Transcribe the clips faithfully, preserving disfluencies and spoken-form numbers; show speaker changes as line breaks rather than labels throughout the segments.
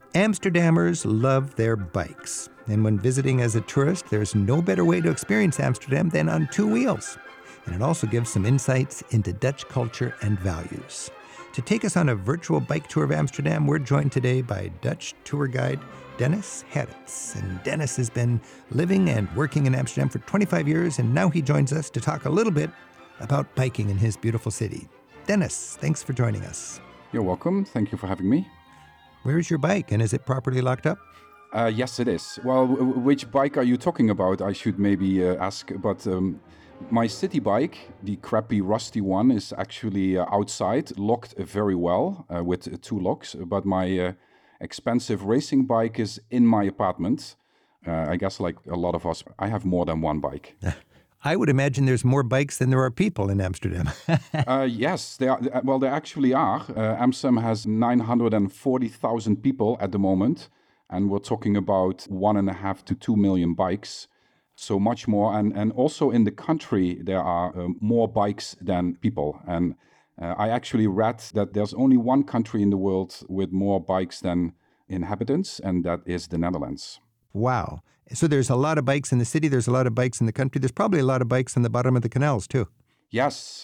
Amsterdammers love their bikes. And when visiting as a tourist, there's no better way to experience Amsterdam than on two wheels. And it also gives some insights into Dutch culture and values. To take us on a virtual bike tour of Amsterdam, we're joined today by Dutch tour guide Dennis Herrits. And Dennis has been living and working in Amsterdam for twenty-five years, and now he joins us to talk a little bit about biking in his beautiful city. Dennis, thanks for joining us.
You're welcome. Thank you for having me.
Where's your bike, and is it properly locked up?
Uh, yes, it is. Well, w- which bike are you talking about? I should maybe uh, ask. But um, my city bike, the crappy, rusty one, is actually uh, outside, locked very well uh, with uh, two locks. But my uh, expensive racing bike is in my apartment. Uh, I guess like a lot of us, I have more than one bike.
I would imagine there's more bikes than there are people in Amsterdam.
uh, yes, there are, well, there actually are. Uh, Amsterdam has nine hundred forty thousand people at the moment, and we're talking about one and a half to two million bikes, so much more. And and also in the country, there are uh, more bikes than people. And uh, I actually read that there's only one country in the world with more bikes than inhabitants, and that is the Netherlands.
Wow. So there's a lot of bikes in the city. There's a lot of bikes in the country. There's probably a lot of bikes in the bottom of the canals, too.
Yes.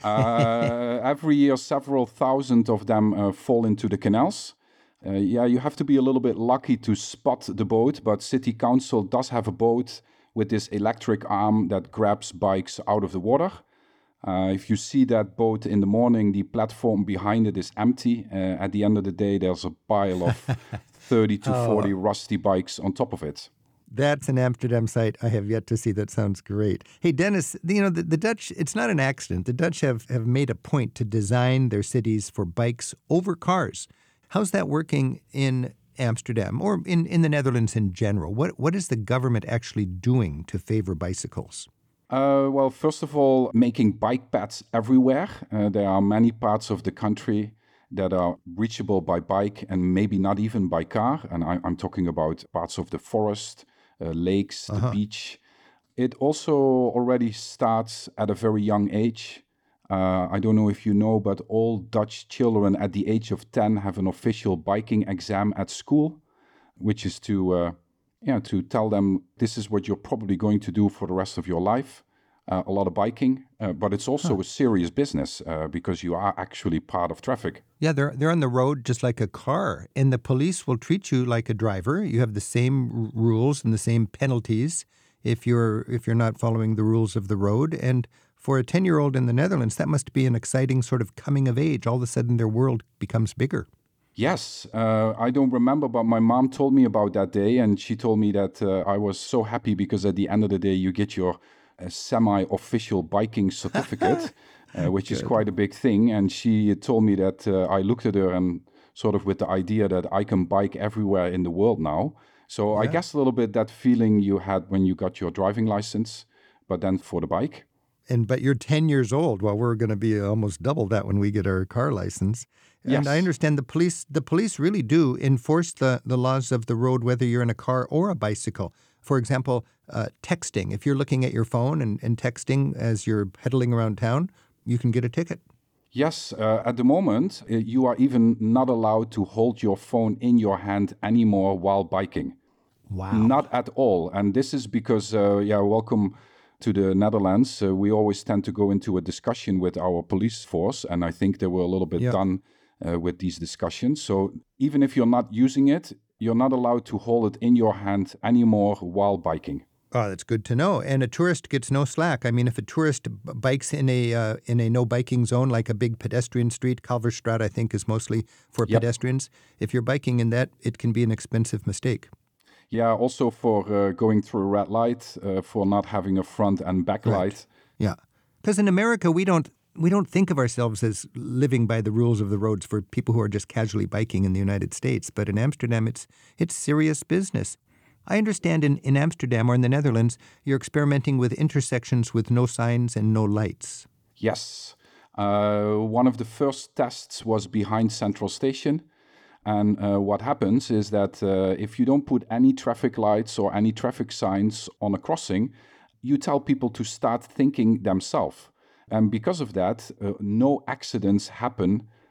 Uh, every year, several thousand of them uh, fall into the canals. Uh, yeah, you have to be a little bit lucky to spot the boat, but City Council does have a boat with this electric arm that grabs bikes out of the water. Uh, if you see that boat in the morning, the platform behind it is empty. Uh, at the end of the day, there's a pile of thirty to forty oh. rusty bikes on top of it.
That's an Amsterdam sight I have yet to see. That sounds great. Hey, Dennis, you know, the, the Dutch, it's not an accident. The Dutch have, have made a point to design their cities for bikes over cars. How's that working in Amsterdam or in, in the Netherlands in general? What What is the government actually doing to favor bicycles?
Uh, well, first of all, making bike paths everywhere. Uh, there are many parts of the country that are reachable by bike and maybe not even by car. And I, I'm talking about parts of the forest, uh, lakes, uh-huh. the beach. It also already starts at a very young age. Uh, I don't know if you know, but all Dutch children at the age of ten have an official biking exam at school, which is to, uh, yeah, to tell them this is what you're probably going to do for the rest of your life. Uh, a lot of biking, uh, but it's also huh. a serious business uh, because you are actually part of traffic.
Yeah, they're they're on the road just like a car, and the police will treat you like a driver. You have the same r- rules and the same penalties if you're if you're not following the rules of the road. And for a ten-year-old in the Netherlands, that must be an exciting sort of coming of age. All of a sudden, their world becomes bigger.
Yes, uh, I don't remember, but my mom told me about that day, and she told me that uh, I was so happy because at the end of the day, you get your a semi-official biking certificate, uh, which Good. is quite a big thing. And she told me that uh, I looked at her and sort of with the idea that I can bike everywhere in the world now. So yeah. I guess a little bit that feeling you had when you got your driving license, but then for the bike.
And but you're ten years old. Well, we're going to be almost double that when we get our car license. And
yes.
I understand the police the police really do enforce the, the laws of the road, whether you're in a car or a bicycle. For example, uh, texting. If you're looking at your phone and, and texting as you're pedaling around town, you can get a ticket.
Yes, uh, at the moment, uh, you are even not allowed to hold your phone in your hand anymore while biking.
Wow.
Not at all. And this is because, uh, yeah, welcome to the Netherlands. Uh, we always tend to go into a discussion with our police force, and I think they were a little bit yep. done uh, with these discussions. So even if you're not using it, you're not allowed to hold it in your hand anymore while biking.
Oh, that's good to know. And a tourist gets no slack. I mean, if a tourist b- bikes in a uh, in a no biking zone, like a big pedestrian street, Kalverstraat, I think, is mostly for yep. pedestrians. If you're biking in that, it can be an expensive mistake.
Yeah, also for uh, going through a red light, uh, for not having a front and back
right.
light.
Yeah, because in America, we don't we don't think of ourselves as living by the rules of the roads for people who are just casually biking in the United States. But in Amsterdam, it's it's serious business. I understand in, in Amsterdam or in the Netherlands, you're experimenting with intersections with no signs and no lights.
Yes. Uh, one of the first tests was behind Central Station. And uh, what happens is that uh, if you don't put any traffic lights or any traffic signs on a crossing, you tell people to start thinking themselves. And because of that, uh, no accidents happen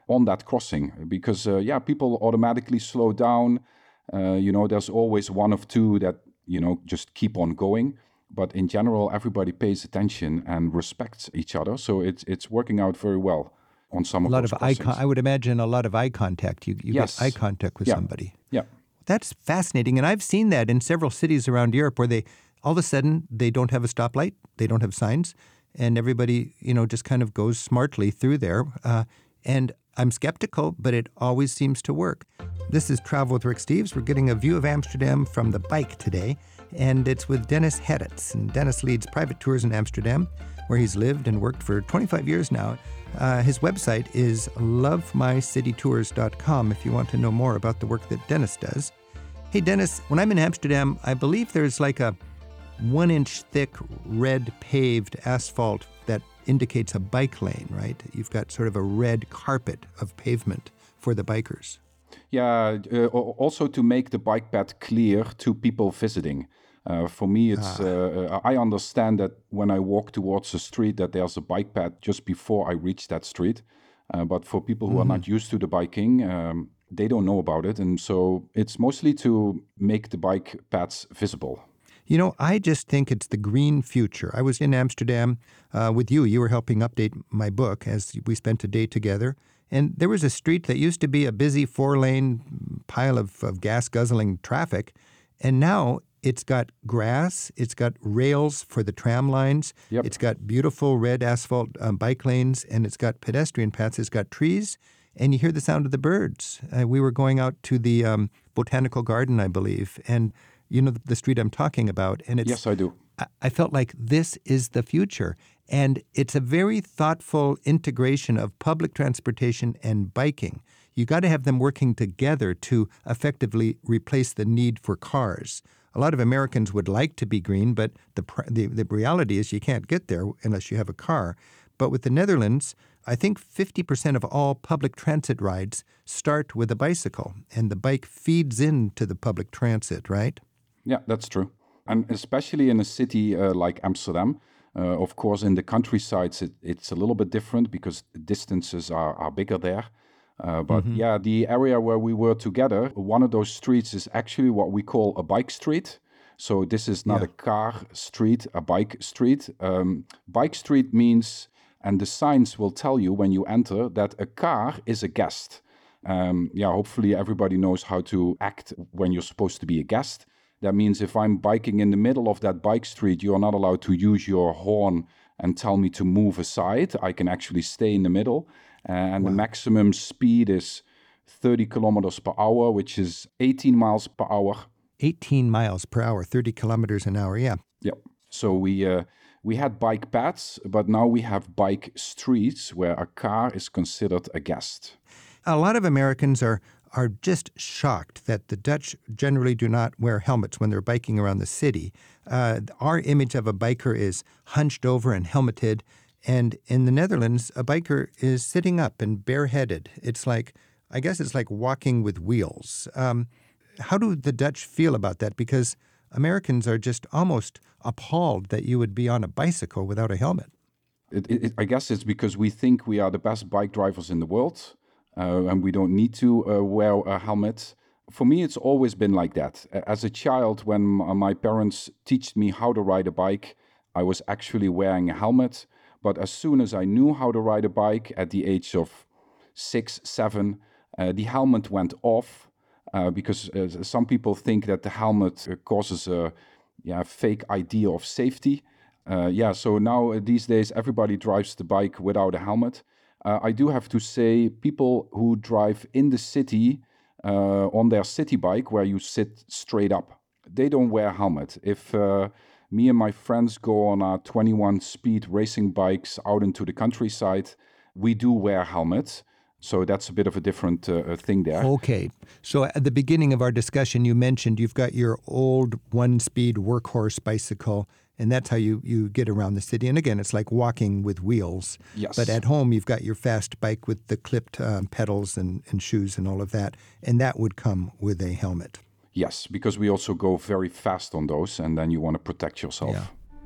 on that crossing because, uh, yeah, people automatically slow down. Uh, you know, there's always one of two that, you know, just keep on going. But in general, everybody pays attention and respects each other. So it's it's working out very well on some of
A lot
those
of eye
crossings.
con- I would imagine a lot of eye contact. You, you
Yes.
get eye contact with
Yeah.
somebody.
Yeah.
That's fascinating. And I've seen that in several cities around Europe where they, all of a sudden, they don't have a stoplight, they don't have signs, and everybody, you know, just kind of goes smartly through there. Uh, and I'm skeptical, but it always seems to work. This is Travel with Rick Steves. We're getting a view of Amsterdam from the bike today, and it's with Dennis Heditz. And Dennis leads private tours in Amsterdam, where he's lived and worked for twenty-five years now. Uh, his website is love my city tours dot com if you want to know more about the work that Dennis does. Hey, Dennis, when I'm in Amsterdam, I believe there's like a one-inch thick red paved asphalt that indicates a bike lane, right? You've got sort of a red carpet of pavement for the bikers.
Yeah, uh, also to make the bike path clear to people visiting. Uh, for me, it's. Ah. Uh, I understand that when I walk towards a street, that there's a bike path just before I reach that street. Uh, but for people who mm-hmm. are not used to the biking, um, they don't know about it, and so it's mostly to make the bike paths visible.
You know, I just think it's the green future. I was in Amsterdam uh, with you. You were helping update my book as we spent a day together. And there was a street that used to be a busy four-lane pile of, of gas-guzzling traffic. And now it's got grass, it's got rails for the tram lines,
yep.
It's got beautiful red asphalt um, bike lanes, and it's got pedestrian paths, it's got trees, and you hear the sound of the birds. Uh, we were going out to the um, Botanical Garden, I believe, and you know the, the street I'm talking about. And it's,
yes, I do.
I, I felt like this is the future. And it's a very thoughtful integration of public transportation and biking. You got to have them working together to effectively replace the need for cars. A lot of Americans would like to be green, but the, the the reality is you can't get there unless you have a car. But with the Netherlands, I think fifty percent of all public transit rides start with a bicycle, and the bike feeds into the public transit, right?
Yeah, that's true. And especially in a city uh, like Amsterdam, uh, of course, in the countrysides, it, it's a little bit different because the distances are, are bigger there. Uh, but mm-hmm. yeah, the area where we were together, one of those streets is actually what we call a bike street. So this is not yeah. a car street, a bike street. Um, bike street means, and the signs will tell you when you enter, that a car is a guest. Um, yeah, hopefully everybody knows how to act when you're supposed to be a guest. That means if I'm biking in the middle of that bike street, you're not allowed to use your horn and tell me to move aside. I can actually stay in the middle. Uh, and wow. the maximum speed is thirty kilometers per hour, which is eighteen miles per hour.
eighteen miles per hour, thirty kilometers an hour, yeah.
Yeah. So we uh, we had bike paths, but now we have bike streets where a car is considered a guest.
A lot of Americans are are just shocked that the Dutch generally do not wear helmets when they're biking around the city. Uh, our image of a biker is hunched over and helmeted, and in the Netherlands, a biker is sitting up and bareheaded. It's like, I guess it's like walking with wheels. Um, how do the Dutch feel about that? Because Americans are just almost appalled that you would be on a bicycle without a helmet.
It, it, I guess it's because we think we are the best bike drivers in the world. Uh, and we don't need to uh, wear a helmet. For me, it's always been like that. As a child, when my parents taught me how to ride a bike, I was actually wearing a helmet. But as soon as I knew how to ride a bike at the age of six, seven, uh, the helmet went off uh, because uh, some people think that the helmet causes a yeah, fake idea of safety. Uh, yeah, so now uh, these days, everybody drives the bike without a helmet. Uh, I do have to say, people who drive in the city uh, on their city bike, where you sit straight up, they don't wear a helmet. If uh, me and my friends go on our twenty-one speed racing bikes out into the countryside, we do wear helmets. So that's a bit of a different uh, thing there.
Okay. So at the beginning of our discussion, you mentioned you've got your old one-speed workhorse bicycle, and that's how you, you get around the city. And again, it's like walking with wheels.
Yes.
But at home, you've got your fast bike with the clipped um, pedals and, and shoes and all of that, and that would come with a helmet.
Yes, because we also go very fast on those, and then you want to protect yourself.
Yeah.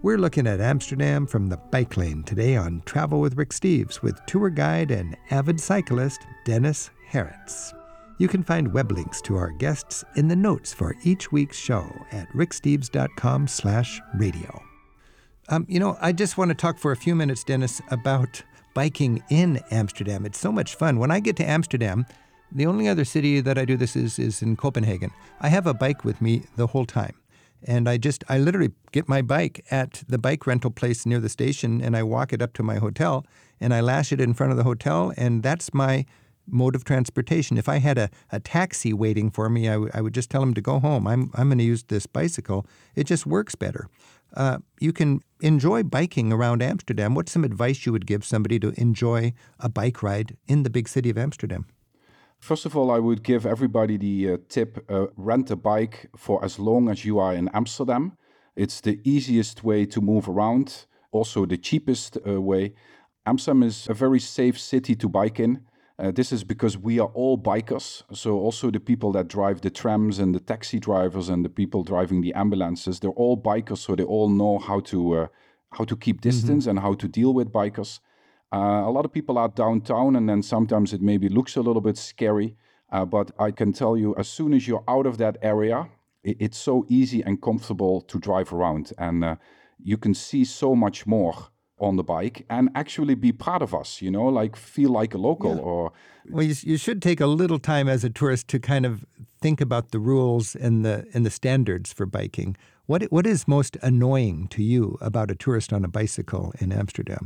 We're looking at Amsterdam from the bike lane today on Travel with Rick Steves with tour guide and avid cyclist Dennis Herritz. You can find web links to our guests in the notes for each week's show at ricksteves.com slash radio. Um, you know, I just want to talk for a few minutes, Dennis, about biking in Amsterdam. It's so much fun. When I get to Amsterdam, the only other city that I do this is, is in Copenhagen. I have a bike with me the whole time. And I just, I literally get my bike at the bike rental place near the station and I walk it up to my hotel and I lash it in front of the hotel and that's my mode of transportation. If I had a, a taxi waiting for me, I, w- I would just tell him to go home. I'm, I'm going to use this bicycle. It just works better. Uh, you can enjoy biking around Amsterdam. What's some advice you would give somebody to enjoy a bike ride in the big city of Amsterdam?
First of all, I would give everybody the uh, tip, uh, rent a bike for as long as you are in Amsterdam. It's the easiest way to move around, also the cheapest uh, way. Amsterdam is a very safe city to bike in. Uh, this is because we are all bikers. So also the people that drive the trams and the taxi drivers and the people driving the ambulances, they're all bikers, so they all know how to uh, how to keep distance mm-hmm. and how to deal with bikers. Uh, a lot of people are downtown and then sometimes it maybe looks a little bit scary. Uh, but I can tell you, as soon as you're out of that area, it, it's so easy and comfortable to drive around. And uh, you can see so much more on the bike and actually be part of us, you know, like feel like a local.
Yeah.
Or
Well, you, you should take a little time as a tourist to kind of think about the rules and the and the standards for biking. What What is most annoying to you about a tourist on a bicycle in Amsterdam?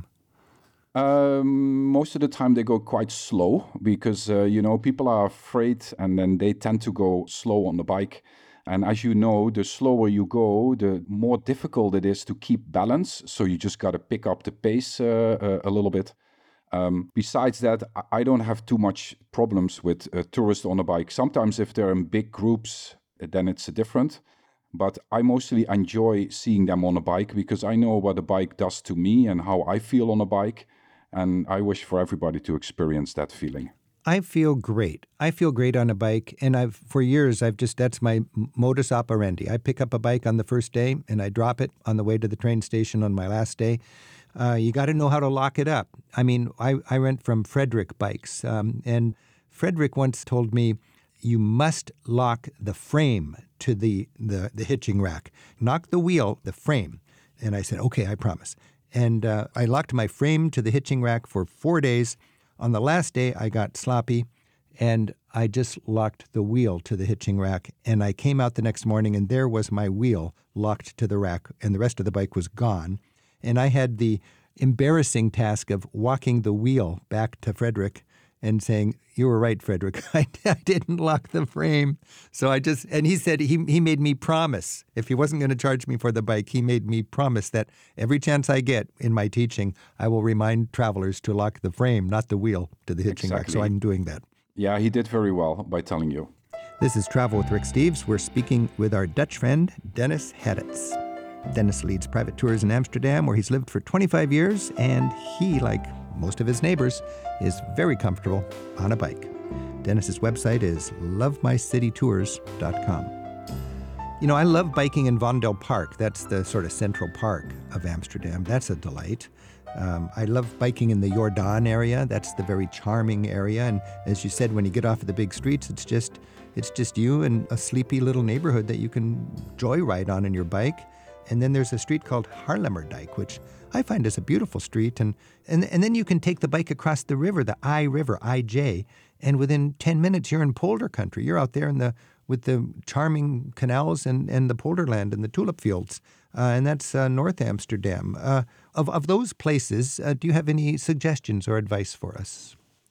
Um, most of the time they go quite slow because, uh, you know, people are afraid and then they tend to go slow on the bike. And as you know, the slower you go, the more difficult it is to keep balance. So you just got to pick up the pace uh, uh, a little bit. Um, besides that, I don't have too much problems with uh, tourists on a bike. Sometimes if they're in big groups, then it's different. But I mostly enjoy seeing them on a bike because I know what a bike does to me and how I feel on a bike. And I wish for everybody to experience that feeling.
I feel great. I feel great on a bike. And I've, for years, I've just, that's my modus operandi. I pick up a bike on the first day and I drop it on the way to the train station on my last day. Uh, you got to know how to lock it up. I mean, I, I rent from Frederick Bikes. Um, and Frederick once told me, you must lock the frame to the, the, the hitching rack. Knock the wheel, the frame. And I said, okay, I promise. And uh, I locked my frame to the hitching rack for four days. On the last day, I got sloppy, and I just locked the wheel to the hitching rack. And I came out the next morning, and there was my wheel locked to the rack, and the rest of the bike was gone. And I had the embarrassing task of walking the wheel back to Frederick and saying, you were right, Frederick. I, I didn't lock the frame. So I just, and he said he he made me promise, if he wasn't going to charge me for the bike, he made me promise that every chance I get in my teaching, I will remind travelers to lock the frame, not the wheel, to the hitching
exactly.
rack. So I'm doing that.
Yeah, he did very well by telling you.
This is Travel with Rick Steves. We're speaking with our Dutch friend, Dennis Herritz. Dennis leads private tours in Amsterdam, where he's lived for twenty-five years, and he, like most of his neighbors, is very comfortable on a bike. Dennis's website is love my city tours dot com. You know, I love biking in Vondel Park. That's the sort of central park of Amsterdam. That's a delight. Um, I love biking in the Jordaan area. That's the very charming area. And as you said, when you get off of the big streets, it's just it's just you and a sleepy little neighborhood that you can joyride on in your bike. And then there's a street called Haarlemmerdijk, which I find is a beautiful street. And, and and then you can take the bike across the river, the I River, I J, and within ten minutes you're in polder country. You're out there in the with the charming canals and, and the polderland and the tulip fields. Uh, and that's uh, North Amsterdam. Uh, of, of those places, uh, do you have any suggestions or advice for us?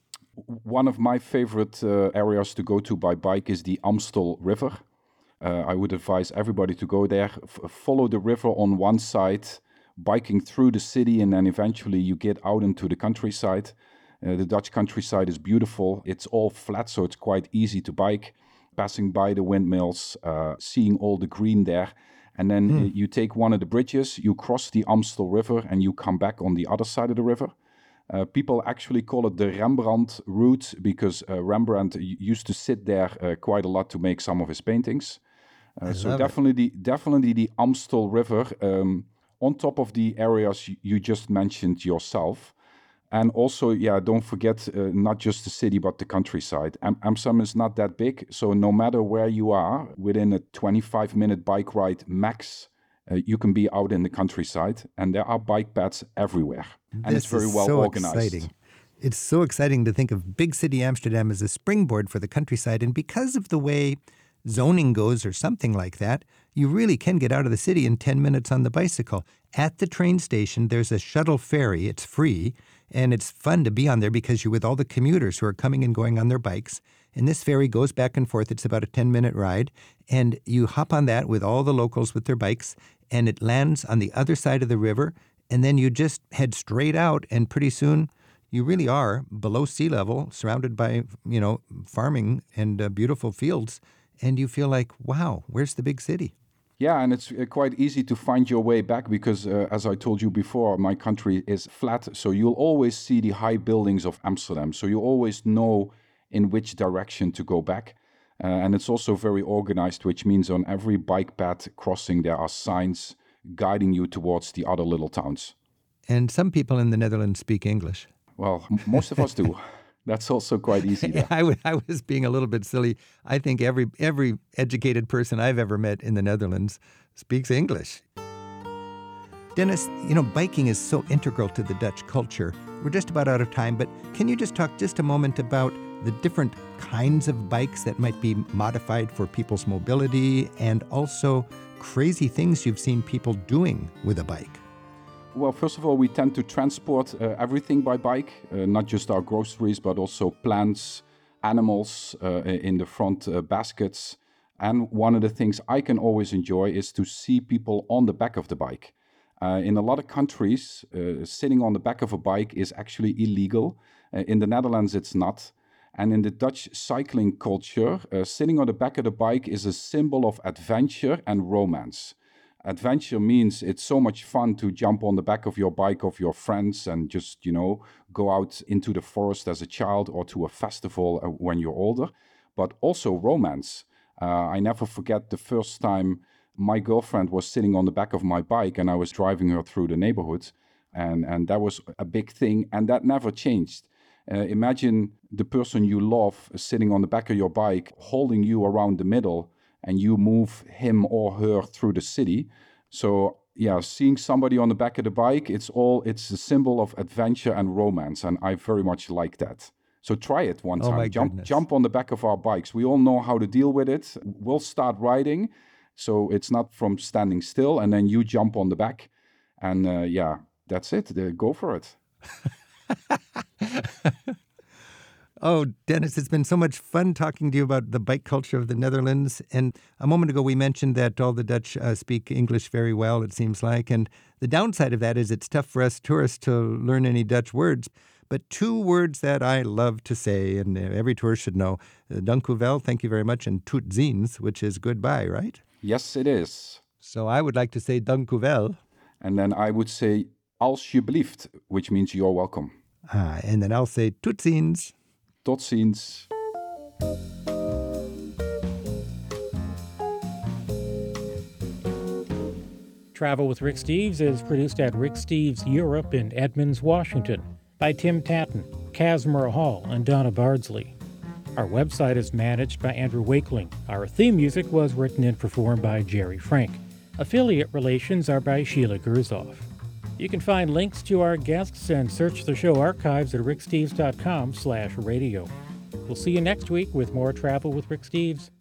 One of my favorite uh, areas to go to by bike is the Amstel River. Uh, I would advise everybody to go there, f- follow the river on one side, biking through the city, and then eventually you get out into the countryside. Uh, the Dutch countryside is beautiful. It's all flat, so it's quite easy to bike, passing by the windmills, uh, seeing all the green there. And then mm. you take one of the bridges, you cross the Amstel River, and you come back on the other side of the river. Uh, people actually call it the Rembrandt route because uh, Rembrandt used to sit there uh, quite a lot to make some of his paintings. Uh, so definitely the, definitely the Amstel River. Um, on top of the areas you just mentioned yourself. And also, yeah, don't forget, uh, not just the city, but the countryside. Am- Amsterdam is not that big, so no matter where you are, within a twenty-five minute bike ride max, uh, you can be out in the countryside, and there are bike paths everywhere. And
This
it's very
is
well
so
organized.
Exciting. It's so exciting to think of big city Amsterdam as a springboard for the countryside. And because of the way zoning goes or something like that, you really can get out of the city in ten minutes on the bicycle. At the train station, there's a shuttle ferry. It's free, and it's fun to be on there because you're with all the commuters who are coming and going on their bikes. And this ferry goes back and forth. It's about a ten-minute ride, and you hop on that with all the locals with their bikes, and it lands on the other side of the river, and then you just head straight out, and pretty soon you really are below sea level, surrounded by, you know, farming and uh, beautiful fields, and you feel like, wow, where's the big city?
Yeah, and it's uh, quite easy to find your way back because, uh, as I told you before, my country is flat. So you'll always see the high buildings of Amsterdam. So you always know in which direction to go back. Uh, and it's also very organized, which means on every bike path crossing, there are signs guiding you towards the other little towns.
And some people in the Netherlands speak English.
Well, m- most of us do. That's also quite easy.
Yeah, I, w- I was being a little bit silly. I think every every educated person I've ever met in the Netherlands speaks English. Dennis, you know, biking is so integral to the Dutch culture. We're just about out of time, but can you just talk just a moment about the different kinds of bikes that might be modified for people's mobility and also crazy things you've seen people doing with a bike?
Well, first of all, we tend to transport uh, everything by bike, uh, not just our groceries, but also plants, animals uh, in the front uh, baskets. And one of the things I can always enjoy is to see people on the back of the bike. Uh, in a lot of countries, uh, sitting on the back of a bike is actually illegal. Uh, in the Netherlands, it's not. And in the Dutch cycling culture, uh, sitting on the back of the bike is a symbol of adventure and romance. Adventure means it's so much fun to jump on the back of your bike of your friends and just, you know, go out into the forest as a child or to a festival when you're older. But also romance. Uh, I never forget the first time my girlfriend was sitting on the back of my bike and I was driving her through the neighborhood. And, and that was a big thing. And that never changed. Uh, imagine the person you love sitting on the back of your bike, holding you around the middle, and you move him or her through the city. So yeah, seeing somebody on the back of the bike, it's all it's a symbol of adventure and romance, and I very much like that. So try it one
Oh,
time.
my
Jump
goodness.
jump on the back of our bikes. We all know how to deal with it. We'll start riding, so it's not from standing still, and then you jump on the back, and uh, yeah, that's it. Uh, go for it.
Oh, Dennis, it's been so much fun talking to you about the bike culture of the Netherlands. And a moment ago, we mentioned that all the Dutch uh, speak English very well, it seems like. And the downside of that is it's tough for us tourists to learn any Dutch words. But two words that I love to say, and every tourist should know, uh, dank u wel, thank you very much, and tot ziens, which is goodbye, right?
Yes, it is.
So I would like to say dank u wel.
And then I would say alsjeblieft, which means you're welcome.
Ah, and then I'll say tot ziens.
Tot ziens.
Travel with Rick Steves is produced at Rick Steves Europe in Edmonds, Washington, by Tim Tatton, Casimir Hall, and Donna Bardsley. Our website is managed by Andrew Wakeling. Our theme music was written and performed by Jerry Frank. Affiliate relations are by Sheila Gerzoff. You can find links to our guests and search the show archives at ricksteves dot com slash radio. We'll see you next week with more Travel with Rick Steves.